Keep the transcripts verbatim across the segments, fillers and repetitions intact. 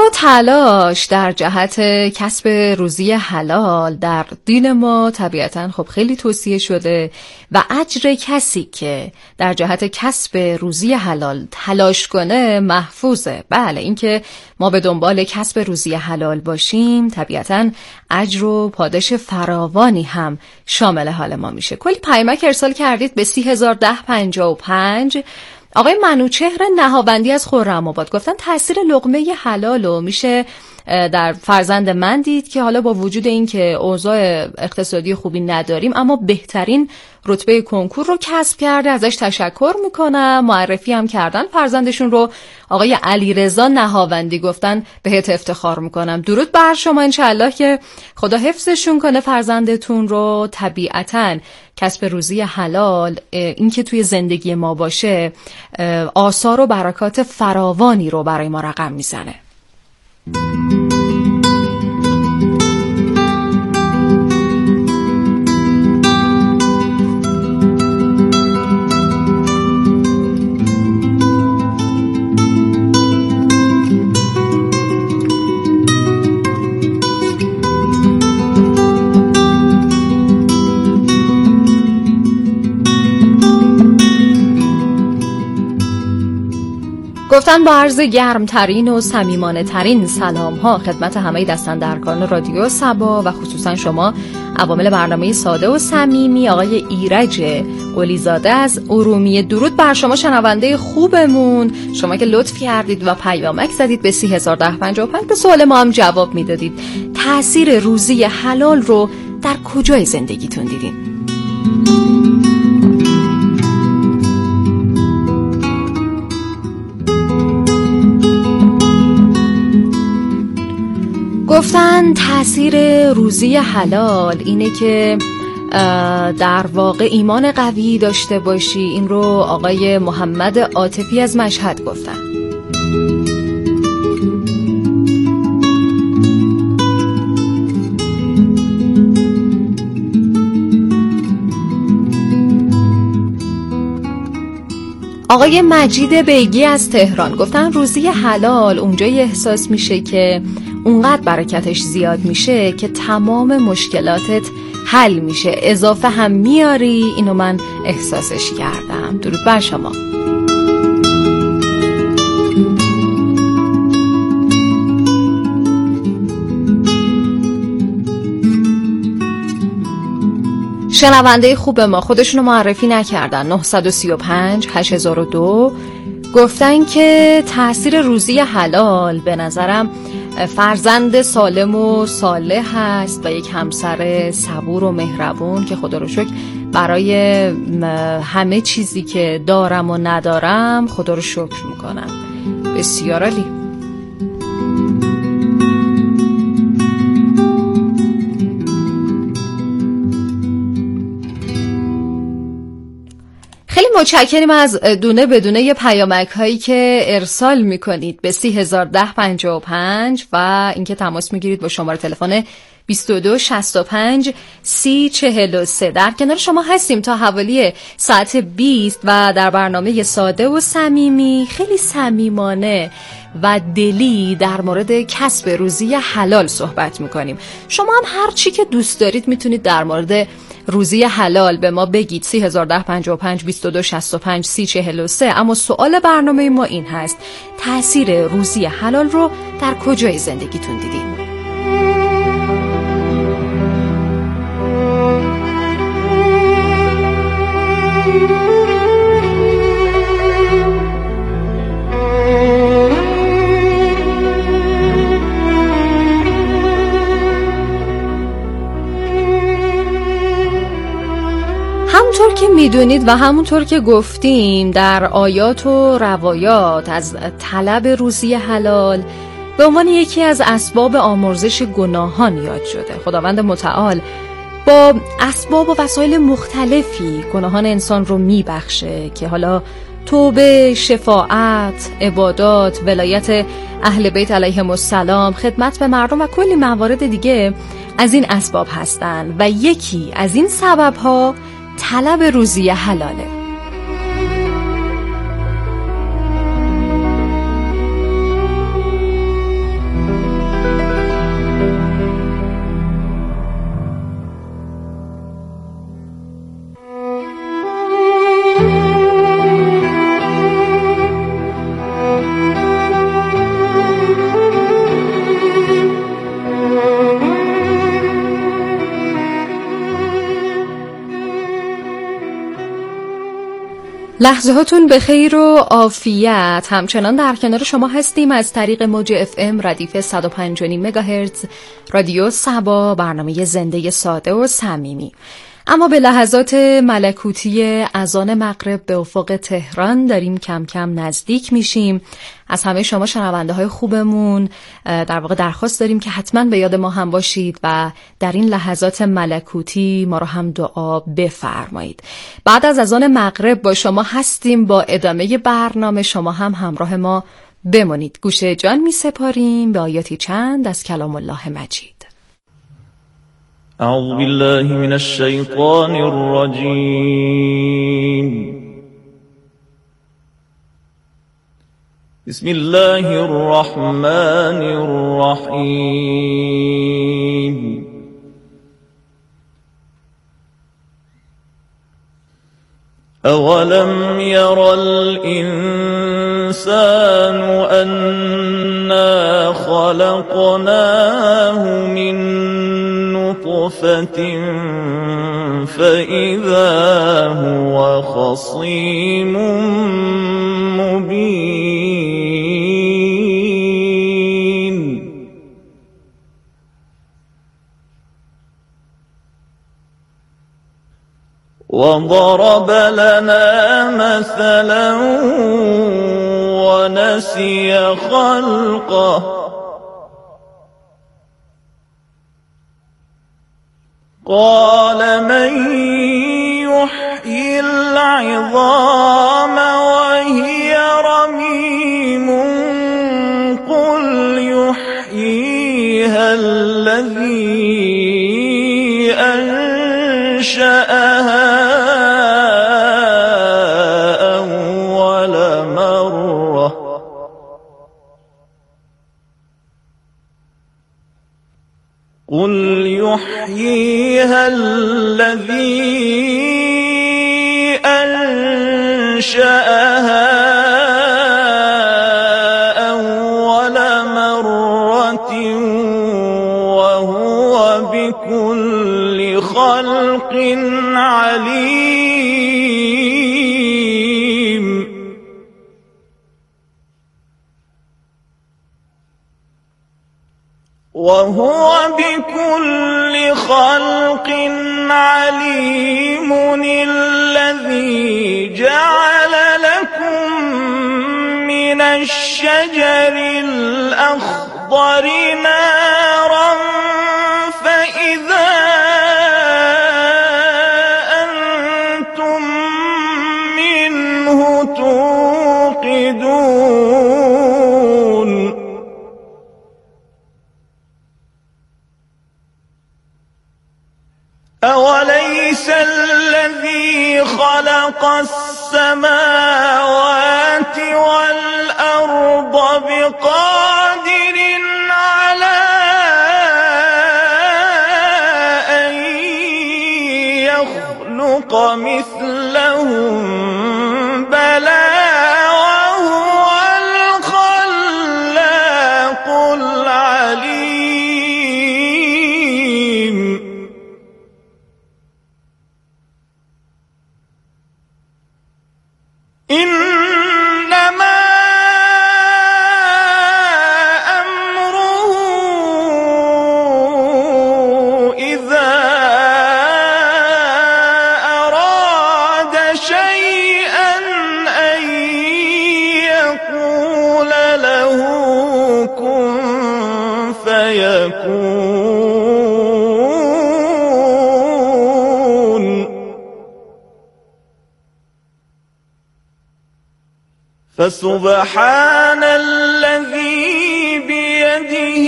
تلاش در جهت کسب روزی حلال در دین ما طبیعتاً خب خیلی توصیه شده و اجر کسی که در جهت کسب روزی حلال تلاش کنه محفوظه. بله، اینکه ما به دنبال کسب روزی حلال باشیم طبیعتاً اجر و پاداش فراوانی هم شامل حال ما میشه. کلی پیامک ارسال کردید به سی هزار و ده پنجاه و پنج. آقای منوچهر نهاوندی از خرم‌آباد گفتن تأثیر لقمه حلال رو میشه در فرزند من دید که حالا با وجود این که اوضاع اقتصادی خوبی نداریم اما بهترین رتبه کنکور رو کسب کرده، ازش تشکر میکنم. معرفی هم کردن فرزندشون رو. آقای علیرضا نهاوندی گفتن بهت افتخار میکنم. درود بر شما، انشالله که خدا حفظشون کنه فرزندتون رو. طبیعتاً کسب روزی حلال این که توی زندگی ما باشه آثار و برکات فراوانی رو برای ما رقم میزنه. گفتن با عرض گرمترین و صمیمانه ترین سلام ها خدمت همه دستاندرکاران رادیو صبا و خصوصا شما عوامل برنامه ساده و صمیمی. آقای ایرج قلیزاده از ارومیه، درود بر شما شنونده خوبمون. شما که لطف کردید و پیامک زدید به سی هزار و ده پنجاه و پنج، به سوال ما هم جواب میدادید. تأثیر روزی حلال رو در کجای زندگیتون دیدین؟ گفتن تأثیر روزی حلال اینه که در واقع ایمان قوی داشته باشی. این رو آقای محمد عاطفی از مشهد گفتن. آقای مجید بیگی از تهران گفتن روزی حلال اونجایی احساس میشه که اونقدر برکتش زیاد میشه که تمام مشکلاتت حل میشه، اضافه هم میاری. اینو من احساسش کردم. درود بر شما. شنونده خوب ما خودشونو معرفی نکردن. نه سه پنج هشت هزار و دو گفتن که تأثیر روزی حلال به نظرم فرزند سالم و صالح هست و یک همسر صبور و مهربون که خدا رو شکر برای همه چیزی که دارم و ندارم خدا رو شکر میکنم. بسیار عالی. متشکریم از دونه بدونه ی پیامک هایی که ارسال میکنید به سی هزار و ده پنجاه و پنج و اینکه تماس میگیرید با شماره تلفن بیست و دو شصت و پنج سی چهل و سه. در کنار شما هستیم تا حوالی ساعت بیست و در برنامه ساده و صمیمی خیلی صمیمانه و دلی در مورد کسب روزی حلال صحبت میکنیم. شما هم هر چی که دوست دارید میتونید در مورد روزی حلال به ما بگید. سی هزار و ده پنجاه و پنج بیست و دو شصت و پنج سی چهل و سه. اما سوال برنامه ما این هست: تأثیر روزی حلال رو در کجای زندگیتون دیدین؟ همونطور که میدونید و همونطور که گفتیم در آیات و روایات از طلب روزی حلال به عنوان یکی از اسباب آمرزش گناهان یاد شده. خداوند متعال با اسباب و وسایل مختلفی گناهان انسان رو میبخشه که حالا توبه، شفاعت، عبادات، ولایت اهل بیت علیهم السلام، خدمت به مردم و کلی موارد دیگه از این اسباب هستن و یکی از این سبب‌ها طلب روزی حلاله. لحظه هاتون به خیر و عافیت. همچنان در کنار شما هستیم از طریق موج اف ام ردیف صد و پنج و نیم مگاهرتز رادیو صبا، برنامه زنده ساده و صمیمی. اما به لحظات ملکوتی اذان مغرب به افق تهران داریم کم کم نزدیک میشیم. از همه شما شنونده های خوبمون در واقع درخواست داریم که حتما به یاد ما هم باشید و در این لحظات ملکوتی ما رو هم دعا بفرمایید. بعد از اذان مغرب با شما هستیم با ادامه برنامه. شما هم همراه ما بمانید. گوشه جان می سپاریم به آیاتی چند از کلام الله مجید. اعوذ بالله من الشیطان الرجیم. بسم الله الرحمن الرحیم. اولم یر الانسان انا خلقناه من نطفة فإذا هو خصيم مبين. وضرب لنا مثلا ونسي خلقه قال من يحيي العظام وهي رميم قل يحييها الذي أنشأها أول مرة قل يحييها الذي أنشأها أول مرة وهو بكل خلق عليم. وهو بكل خلق عليم. الذي جعل لكم من الشجر الأخضر نارا فإذا أنتم منه توقدون. أوليس الذي خلق السماوات والأرض بقادر على أن يخلق مثلهم؟ بلى وهو الخلاق العليم. إنما أمره إذا أراد شيئا أن يقول له كن فيكون. فسبحان الذي بيده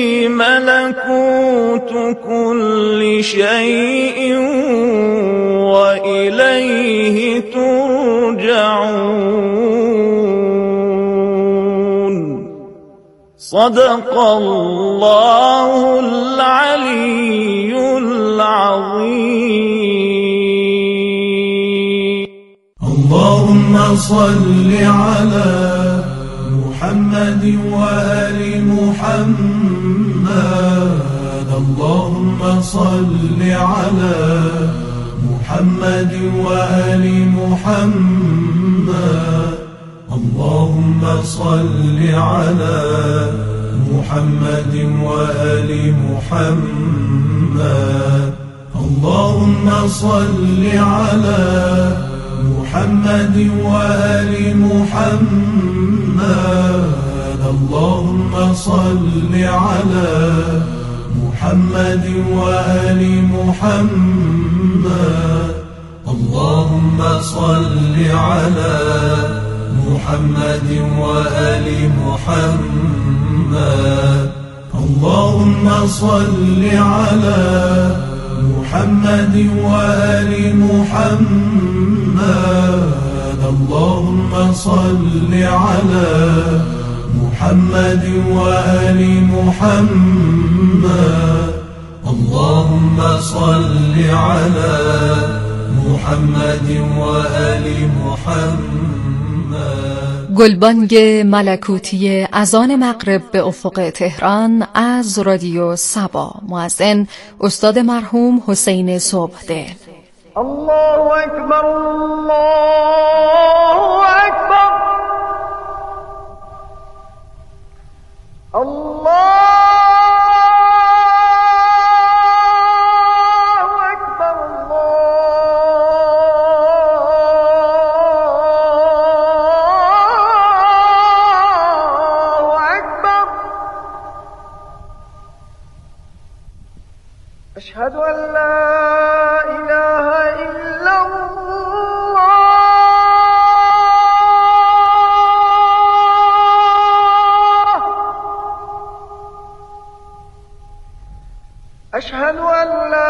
ملكوت كل شيء وإليه ترجعون. صدق الله العلي العظيم. اللهم صل على محمد وآل محمد. اللهم صل على محمد محمد وآل محمد. اللهم صل على محمد وآل محمد. اللهم صل على محمد وآل محمد. اللهم صل على محمد وآل محمد. اللهم صل على محمد وآل محمد. اللهم صل على محمد وآل محمد. اللهم صل على محمد وآل محمد. اللهم صل على محمد وآل محمد. گلبانگ ملکوتی اذان مغرب به افق تهران از رادیو صبا. مؤذن استاد مرحوم حسین صبحدل. الله اکبر، الله اکبر، الله أشهد أن لا إله إلا الله. أشهد أن لا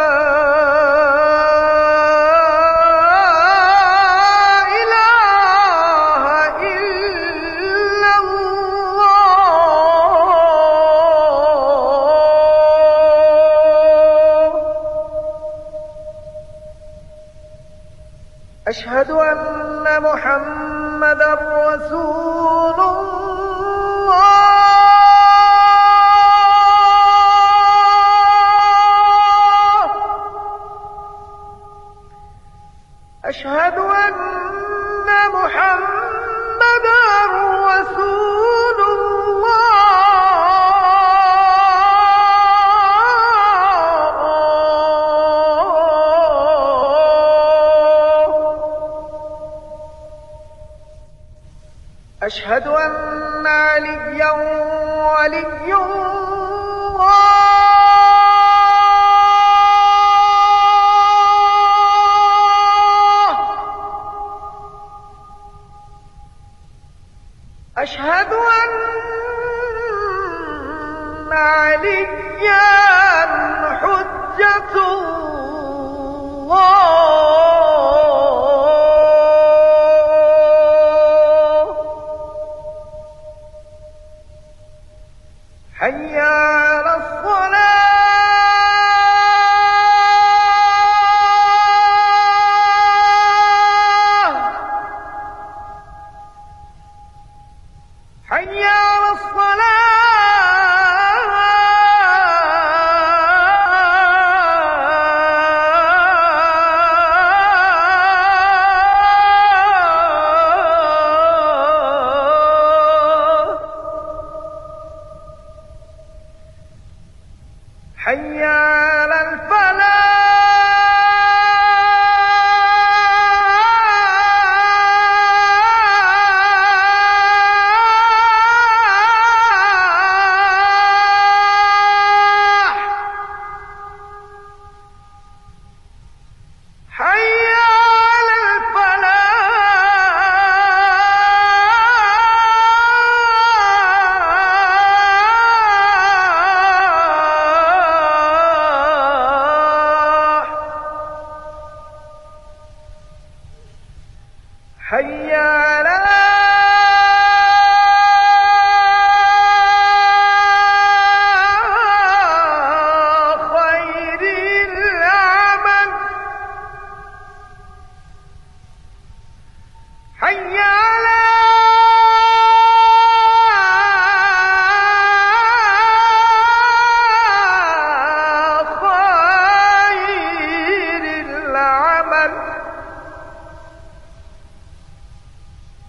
أشهد أن محمدًا رسول الله. أشهد أن محمدًا رسول أشهد أن عليا ولي الله. أشهد أن عليا حجة الله. حي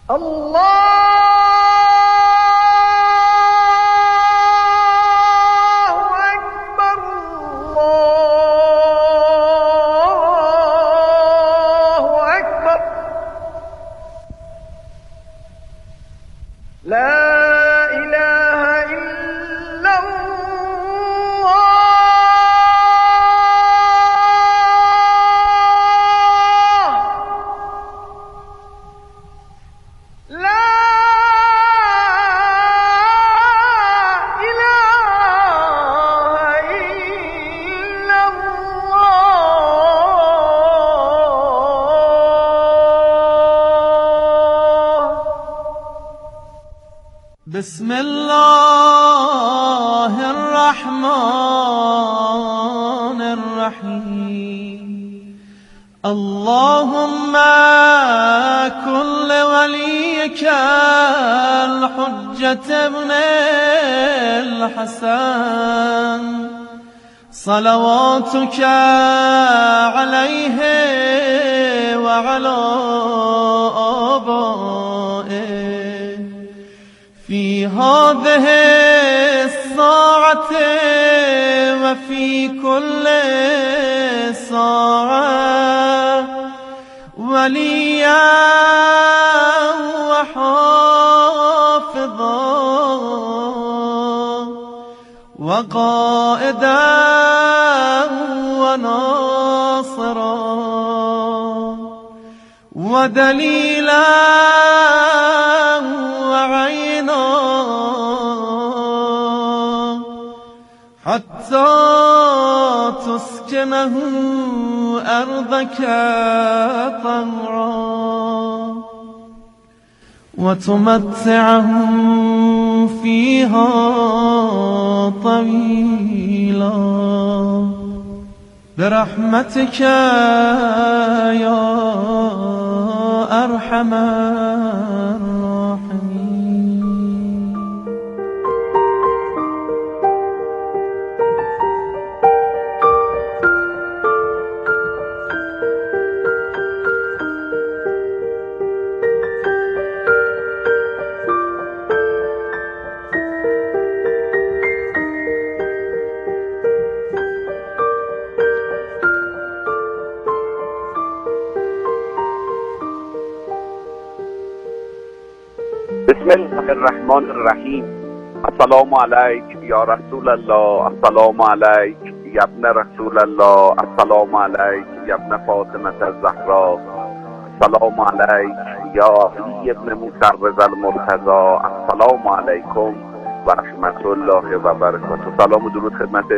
الله أكبر الله أكبر لا إله إلا الله لا إله إلا الله بسم الله الرحمن الرحيم اللهم كن لوليك الحجة ابن الحسن صلواتك عليه وعلى آبائه في هذه الساعة وفي كل ساعة وليا وحافظا وقائدا وناصرا ودليلا وعينا حتى تسكنه أرضك طوعا وتمتعه فيها طويلا برحمتك يا أرحم الراحمين. بسم الله الرحمن الرحیم. السلام علیک یا رسول الله، السلام علیک یا ابن رسول الله، السلام علیک یا ابن فاطمه الزهرا، السلام علیک یا علی ابن موسی رضا المرتضی، السلام علیکم و رحمت الله و برکاته. سلام و درود خدمت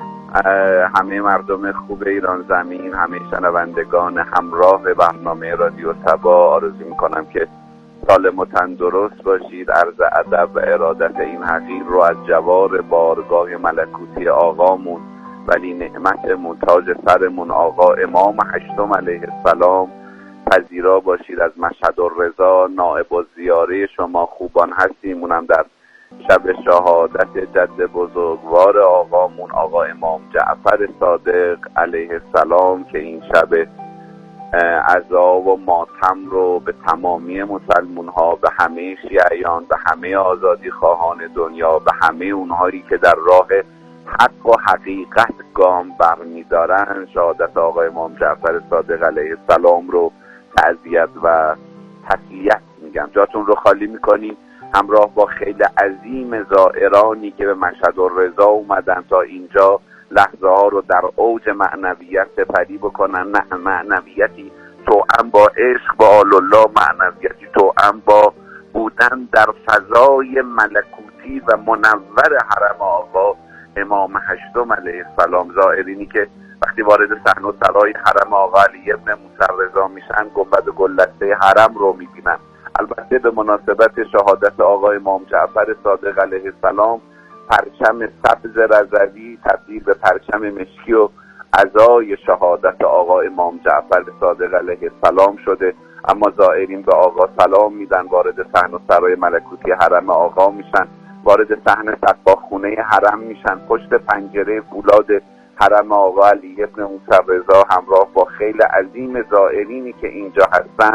همه مردم خوب ایران زمین، همه شنوندگان همراه برنامه رادیو صبا. آرزو میکنم که سالم و تندرست باشید. عرض ادب و ارادت این حقیر رو از جوار بارگاه ملکوتی آقامون ولی نعمتمون تاج سرمون آقا امام هشتم علیه السلام پذیرا باشید. از مشهد الرضا نائب الزیاره شما خوبان هستیم. اونم در شب شهادت جد بزرگوار آقامون آقا امام جعفر صادق علیه السلام که این شب عزا و ماتم رو به تمامی مسلمون ها، به همه شیعیان، به همه آزادی خواهان دنیا، به همه اونهایی که در راه حق و حقیقت گام برمی‌دارن، شهادت آقا امام جعفر صادق علیه السلام رو تعزیت و تسلیت میگم. جاتون رو خالی میکنیم همراه با خیلی عظیم زائرانی که به مشهد الرضا اومدن تا اینجا لحظه ها رو در اوج معنویت سپری بکنن. نه معنویتی توأم با عشق با آل الله، معنویتی توأم با بودن در فضای ملکوتی و منور حرم آقا امام هشتم علیه السلام. زائرینی که وقتی وارد صحن و سرای حرم آقا علی ابن موسی رضا میشن گنبد و گلدسته حرم رو میبینن. البته به مناسبت شهادت آقا امام جعفر صادق علیه السلام پرچم سبز رضوی تبدیل به پرچم مشکی و عزای شهادت آقا امام جعفر صادق علیه السلام شده. اما زائرین به آقا سلام میدن، وارد صحن و سرای ملکوتی حرم آقا میشن، وارد صحن سقاخونه حرم میشن. پشت پنجره فولاد حرم آقا علی ابن موسی رضا همراه با خیل عظیم زائرینی که اینجا هستند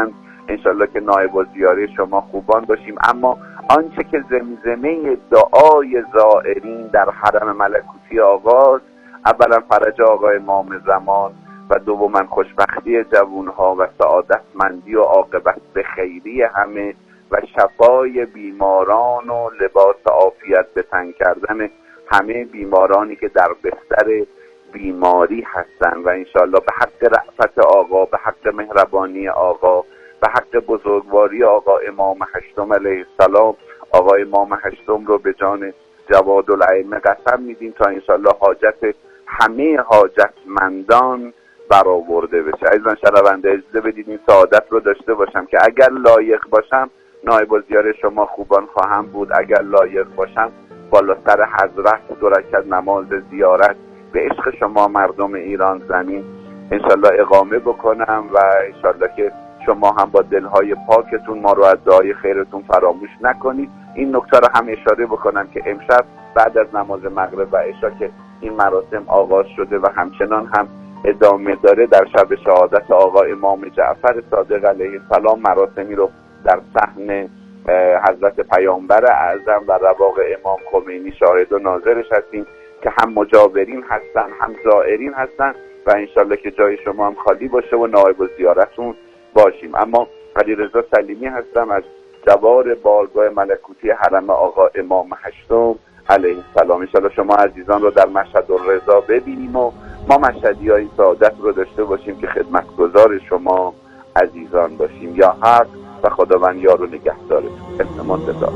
انشالله که نایب الزیاره شما خوبان باشیم. اما آنچه که زمزمه دعای زائرین در حرم ملکوتی آقاست، اولا فرج آقا امام زمان و دوما خوشبختی جوانها و سعادتمندی و عاقبت به خیری همه و شفای بیماران و لباس عافیت به تن کردن همه بیمارانی که در بستر بیماری هستند و انشالله به حق رأفت آقا، به حق مهربانی آقا، به حق بزرگواری آقا امام هشتم علیه السلام، آقا امام هشتم رو به جان جواد الائمه قسم میدیم تا انشالله حاجت همه حاجتمندان برآورده بشه. عزیزان شنونده اجازه بدید این سعادت رو داشته باشم که اگر لایق باشم نایب الزیاره شما خوبان خواهم بود، اگر لایق باشم بالا سر حضرت دو رکعت نماز زیارت به عشق شما مردم ایران زمین انشالله اقامه بکنم و انشالله که شما هم با دلهای پاکتون ما رو از دعای خیرتون فراموش نکنید. این نکته رو هم اشاره بکنم که امشب بعد از نماز مغرب و عشا که این مراسم آغاز شده و همچنان هم ادامه داره، در شب شهادت آقا امام جعفر صادق علیه السلام مراسمی رو در صحن حضرت پیامبر اعظم و رواق امام خمینی شاهد و ناظرش هستیم که هم مجاورین هستن هم زائرین هستن و انشالله که جای شما هم خالی باشه و نایب الزیارتون باشیم. اما علیرضا سلیمی هستم از جوار بارگاه ملکوتی حرم آقا امام هشتم علیه السلام. انشالله شما عزیزان رو در مشهد الرضا ببینیم و ما مشهدی های سعادت رو داشته باشیم که خدمتگزار شما عزیزان باشیم. یا حق و خداوند یار و نگهدارتون. التماس دعا.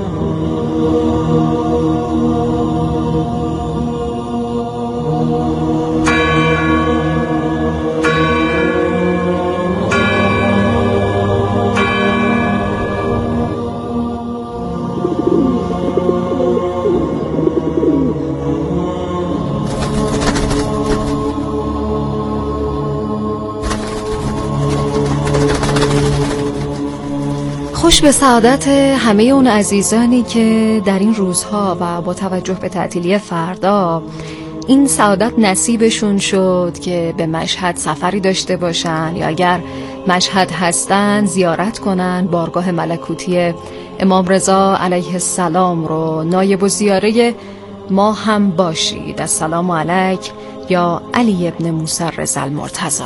خوش به سعادت همه اون عزیزانی که در این روزها و با توجه به تعطیلی فردا این سعادت نصیبشون شد که به مشهد سفری داشته باشن یا اگر مشهد هستن زیارت کنن بارگاه ملکوتی امام رضا علیه السلام رو. نایب الزیاره ما هم باشید. السلام علیک یا علی ابن موسی رضا المرتضی.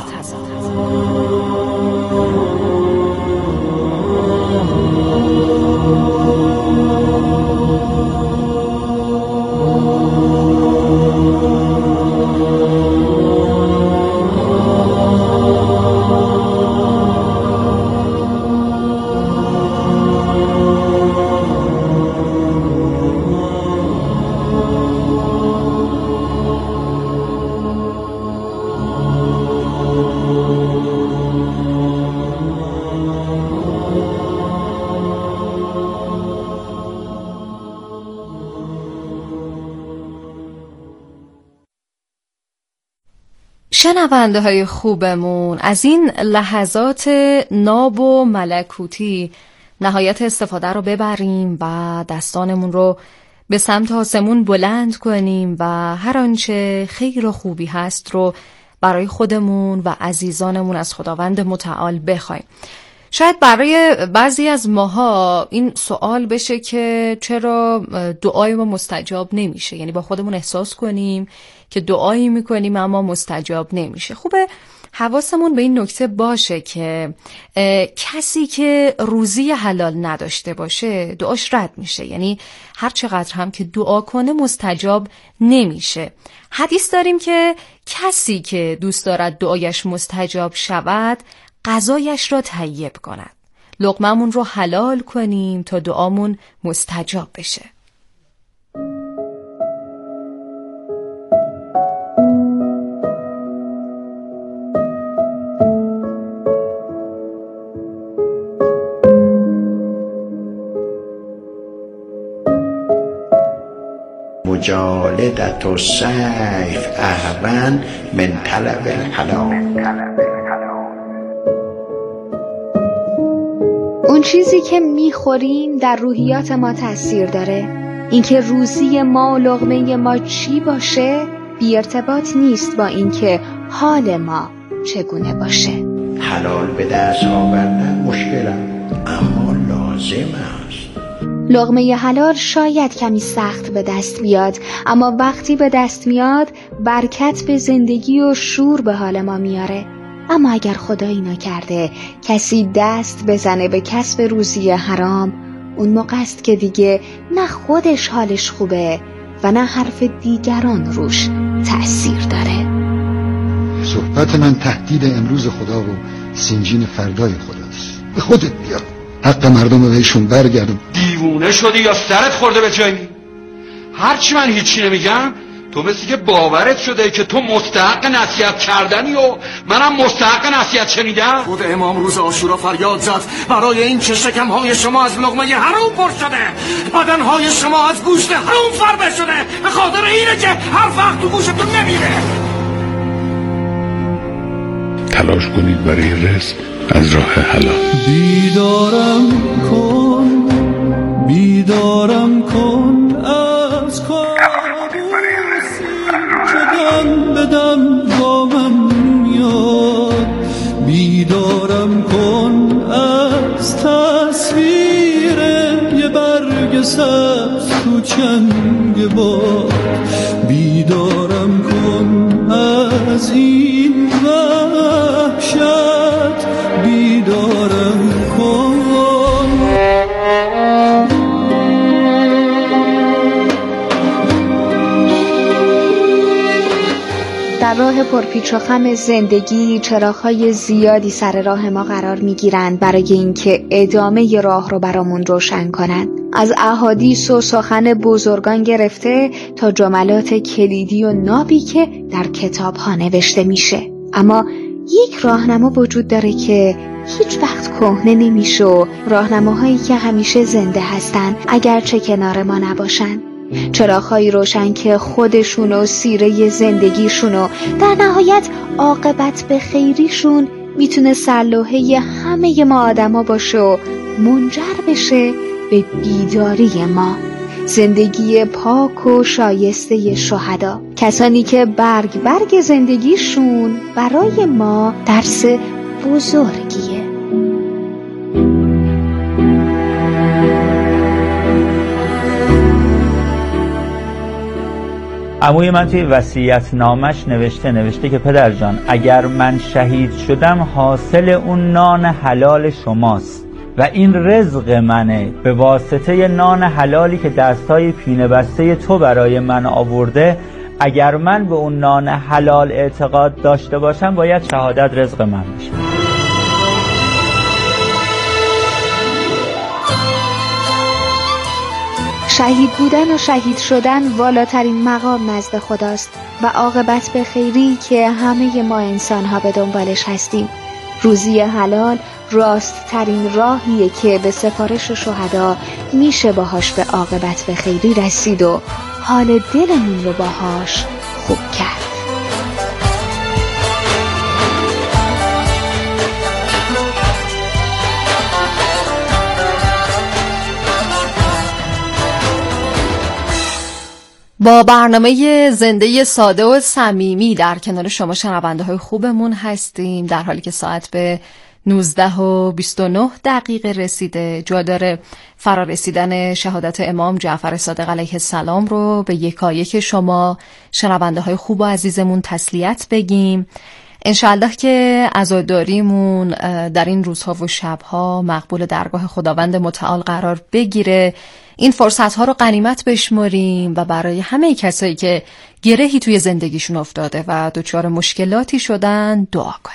شنونده های خوبمون، از این لحظات ناب و ملکوتی نهایت استفاده رو ببریم و دستانمون رو به سمت آسمون بلند کنیم و هر آنچه خیر و خوبی هست رو برای خودمون و عزیزانمون از خداوند متعال بخوایم. شاید برای بعضی از ماها این سوال بشه که چرا دعای ما مستجاب نمیشه، یعنی با خودمون احساس کنیم که دعایی میکنیم اما مستجاب نمیشه. خوبه حواسمون به این نکته باشه که کسی که روزی حلال نداشته باشه دعاش رد میشه، یعنی هر چقدر هم که دعا کنه مستجاب نمیشه. حدیث داریم که کسی که دوست دارد دعایش مستجاب شود غذایش را طیب کند. لقممون رو حلال کنیم تا دعامون مستجاب بشه. مجالدت السیف اهون من طلب الحلال. اون چیزی که میخوریم در روحیات ما تأثیر داره. اینکه روزی ما لقمه ما چی باشه بی ارتباط نیست با اینکه حال ما چگونه باشه. حلال به دست آوردن مشکلم، اما لازم است. لقمه حلال شاید کمی سخت به دست بیاد، اما وقتی به دست میاد برکت به زندگی و شور به حال ما میاره. اما اگر خدایی نکرده کسی دست بزنه به کسب روزی حرام، اون موقع است که دیگه نه خودش حالش خوبه و نه حرف دیگران روش تأثیر داره. صحبت من تهدید امروز خدا و سینجین فردای خداست. به خودت بیا، حق مردم رو بهشون برگرد. دیوونه شدی یا سرت خورده به جایی؟ هرچی من هیچی نمیگم تو مثل که باورت شده که تو مستحق نصیحت کردنی و منم مستحق نصیحت شنیدم. خود امام روز عاشورا فریاد زد برای این که شکمهای شما از لقمه حرام پر شده، بدنهای شما از گوشت حرام فربه شده، به خاطر اینه که هر وقت تو گوشتون نمیره. تلاش کنید برای رزق از راه حلال. بیدارم کن، بیدارم کن از کابوسی که دم به دم گامم میاد. بیدارم کن از تصویر یه برگ سبز تو چنگ باد. بیدارم کن از این وحشت، بیدارم کن. در راه پرپیچ و خم زندگی چراغ‌های زیادی سر راه ما قرار می‌گیرند برای اینکه ادامه راه رو برامون روشن کنند. از احادیث و سخن بزرگان گرفته تا جملات کلیدی و نابی که در کتاب‌ها نوشته میشه. اما یک راهنما وجود داره که هیچ وقت کهنه نمیشه و راهنماهایی که همیشه زنده هستن اگرچه کنار ما نباشن. چراغ‌هایی روشن که خودشون و سیره زندگیشون و در نهایت عاقبت به خیریشون میتونه سرلوحه همه ما آدما باشه و منجر بشه به بیداری ما. زندگی پاک و شایسته شهدا، کسانی که برگ برگ زندگیشون برای ما درس بزرگیه. عموی من توی وصیت نامش نوشته نوشته که پدر جان اگر من شهید شدم حاصل اون نان حلال شماست و این رزق منه به واسطه نان حلالی که دستای پینه بسته تو برای من آورده. اگر من به اون نان حلال اعتقاد داشته باشم باید شهادت رزق من بشه. شهید بودن و شهید شدن والاترین مقام نزد خداست و عاقبت به خیری که همه ما انسان‌ها به دنبالش هستیم. روزی حلال راست ترین راهیه که به سفارش شهدا میشه باهاش به عاقبت به خیری رسید و حال دلمون رو باهاش خوب کرد. با برنامه زنده ساده و صمیمی در کنار شما شنونده های خوبمون هستیم، در حالی که ساعت به نوزده و بیست و نه دقیقه رسیده. جا داره فرارسیدن شهادت امام جعفر صادق علیه السلام رو به یکایک شما شنونده های خوب و عزیزمون تسلیت بگیم. انشالله که عزاداریمون در این روزها و شبها مقبول درگاه خداوند متعال قرار بگیره. این فرصتها رو غنیمت بشماریم و برای همه کسایی که گرهی توی زندگیشون افتاده و دچار مشکلاتی شدن دعا کنیم.